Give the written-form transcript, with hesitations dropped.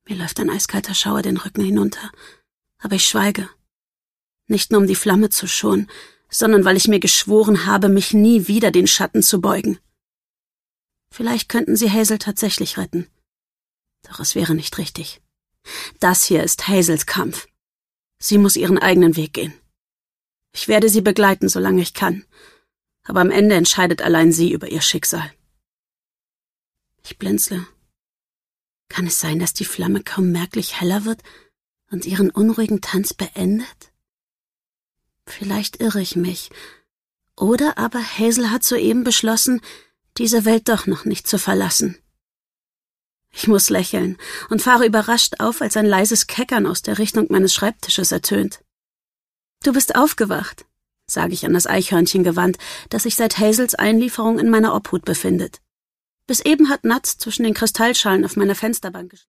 Mir läuft ein eiskalter Schauer den Rücken hinunter, aber ich schweige. Nicht nur um die Flamme zu schonen, sondern weil ich mir geschworen habe, mich nie wieder den Schatten zu beugen. Vielleicht könnten sie Hazel tatsächlich retten. Doch es wäre nicht richtig. Das hier ist Hazels Kampf. Sie muss ihren eigenen Weg gehen. Ich werde sie begleiten, solange ich kann. Aber am Ende entscheidet allein sie über ihr Schicksal. Ich blinzle. Kann es sein, dass die Flamme kaum merklich heller wird und ihren unruhigen Tanz beendet? Vielleicht irre ich mich. Oder aber Hazel hat soeben beschlossen, diese Welt doch noch nicht zu verlassen. Ich muss lächeln und fahre überrascht auf, als ein leises Keckern aus der Richtung meines Schreibtisches ertönt. »Du bist aufgewacht«, sage ich an das Eichhörnchen gewandt, das sich seit Hazels Einlieferung in meiner Obhut befindet. Bis eben hat Nuts zwischen den Kristallschalen auf meiner Fensterbank